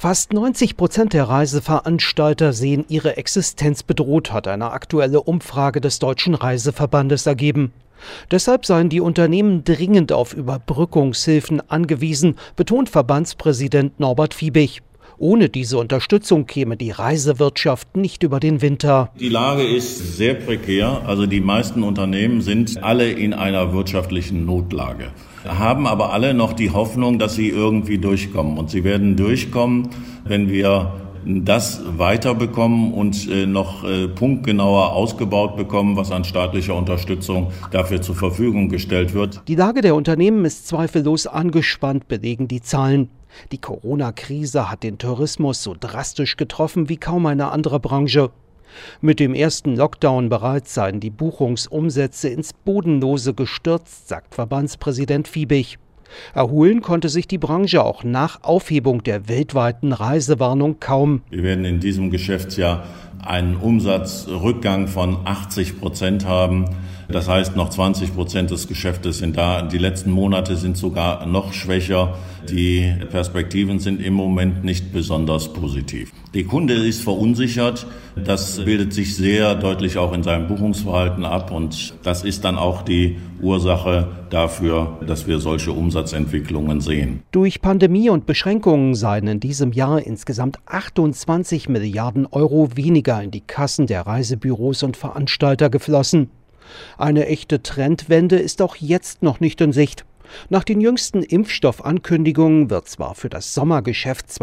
Fast 90% der Reiseveranstalter sehen ihre Existenz bedroht, hat eine aktuelle Umfrage des Deutschen Reiseverbandes ergeben. Deshalb seien die Unternehmen dringend auf Überbrückungshilfen angewiesen, betont Verbandspräsident Norbert Fiebig. Ohne diese Unterstützung käme die Reisewirtschaft nicht über den Winter. Die Lage ist sehr prekär. Also die meisten Unternehmen sind alle in einer wirtschaftlichen Notlage, haben aber alle noch die Hoffnung, dass sie irgendwie durchkommen. Und sie werden durchkommen, wenn wir das weiterbekommen und noch punktgenauer ausgebaut bekommen, was an staatlicher Unterstützung dafür zur Verfügung gestellt wird. Die Lage der Unternehmen ist zweifellos angespannt, belegen die Zahlen. Die Corona-Krise hat den Tourismus so drastisch getroffen wie kaum eine andere Branche. Mit dem ersten Lockdown bereits seien die Buchungsumsätze ins Bodenlose gestürzt, sagt Verbandspräsident Fiebig. Erholen konnte sich die Branche auch nach Aufhebung der weltweiten Reisewarnung kaum. Wir werden in diesem Geschäftsjahr einen Umsatzrückgang von 80% haben. Das heißt, noch 20% des Geschäftes sind da. Die letzten Monate sind sogar noch schwächer. Die Perspektiven sind im Moment nicht besonders positiv. Der Kunde ist verunsichert. Das bildet sich sehr deutlich auch in seinem Buchungsverhalten ab. Und das ist dann auch die Ursache dafür, dass wir solche Umsatzentwicklungen sehen. Durch Pandemie und Beschränkungen seien in diesem Jahr insgesamt 28 Milliarden Euro weniger in die Kassen der Reisebüros und Veranstalter geflossen. Eine echte Trendwende ist auch jetzt noch nicht in Sicht. Nach den jüngsten Impfstoffankündigungen wird zwar für das Sommergeschäft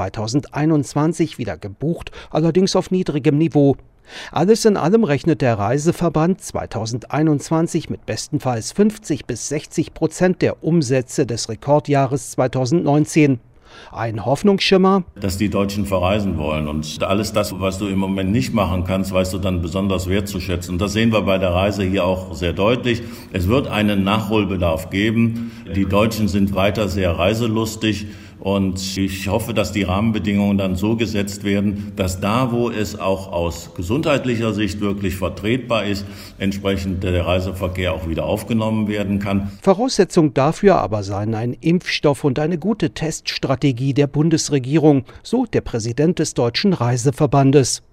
2021 wieder gebucht, allerdings auf niedrigem Niveau. Alles in allem rechnet der Reiseverband 2021 mit bestenfalls 50-60% der Umsätze des Rekordjahres 2019. Ein Hoffnungsschimmer, dass die Deutschen verreisen wollen. Und alles das, was du im Moment nicht machen kannst, weißt du dann besonders wertzuschätzen. Und das sehen wir bei der Reise hier auch sehr deutlich. Es wird einen Nachholbedarf geben. Die Deutschen sind weiter sehr reiselustig. Und ich hoffe, dass die Rahmenbedingungen dann so gesetzt werden, dass da, wo es auch aus gesundheitlicher Sicht wirklich vertretbar ist, entsprechend der Reiseverkehr auch wieder aufgenommen werden kann. Voraussetzung dafür aber seien ein Impfstoff und eine gute Teststrategie der Bundesregierung, so der Präsident des Deutschen Reiseverbandes.